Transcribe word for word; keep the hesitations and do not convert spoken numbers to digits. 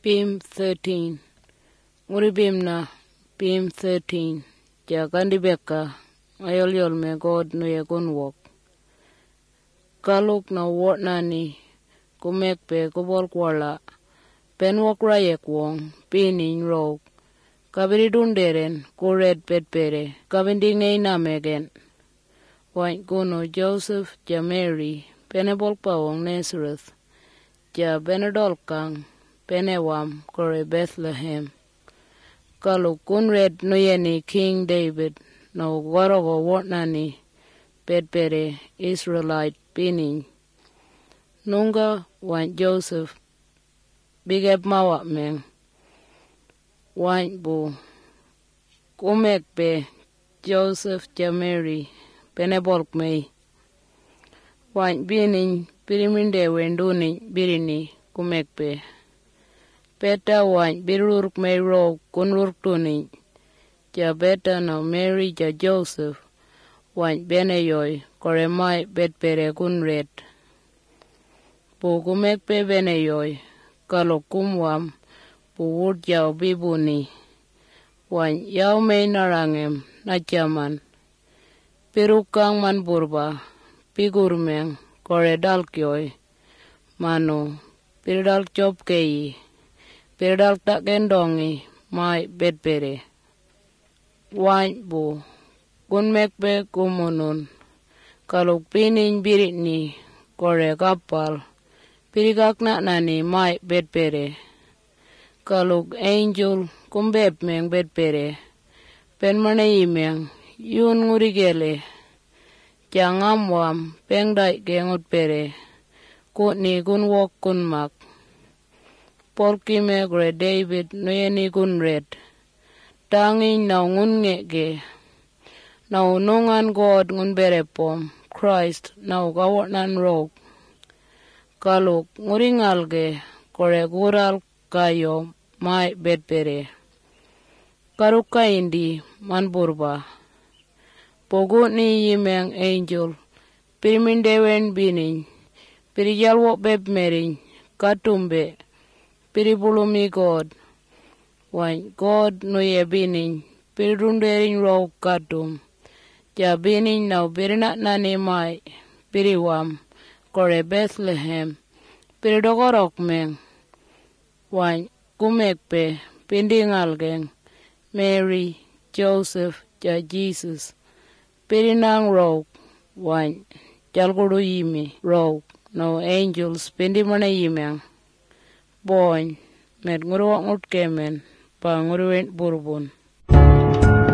Pim thirteen. Uribim na Pim thirteen. Ja kandi beka ayol yol me God no ye gun walk. Kaluk na wot nani kumek pe kubol kwala. Pen walk rayek wong pinin rog. Kabiri dunderen kured pet pere. Kabindi ngay namegen. Wain kuno Joseph ja Mary penebol pawong Nazareth. Ja Benedol kang penewam kore Bethlehem. Kalau kun red no yeni King David no warago wotnani pet pere Israelite pinin. Nunga wain Joseph bigep mawa meng. Wain bu kumek pe Joseph ja Mary penebolk mei. Wain binin piriminde wenduni birini kumek pe. Peta wain birurk mei ro kunurk tuni. Ja beta no Mary ja Joseph wain beneyoy kore mai bet pere kun red. Bu kumek pe beneyoy kalau kumwam bu wud yaw bibuni. Wain yaw mei narangem na jaman. Pirukang man burba pigurmeng kore dalkyoy. Mano pirdal chop kei. Pirdal tak gendongi mai bet pere. Wain bu kun mekpe kumunun. Kalau pinin biritni kore kapal. Pirigak na nani mai bet pere. Kalau angel kumbep meng bet pere. Pen mana imeng yun ngurigele. Jangam wam pengdai gengut pere. Kutni kun wok kun mak. Polki me gre David noyeni kun red. Tangi na ngun ngege. Na unungan God ngun berepom. Christ na ugawat nan rog. Kalau nguringal ge kore gural kayo mai bet pere. Karuka indi man burba. Pogut ni yimeng angel. Pirimindewen binin. Pirijalwo beb merin. Katumbe. Piribulumi God. Wain God no ye binin. Pirirunderin ro katum. Ja binin na birinak nani mai. Piriwam. Kore Bethlehem. Piridogorok meng. Wain kumekpe. Pindingal geng. Mary, Joseph, ja Jesus. Pirinang rog. Wain jalguru yimi rog. No angels pindimana yimeng. Boy, met nguruwak ngut kemen. Pa nguruwen burbun.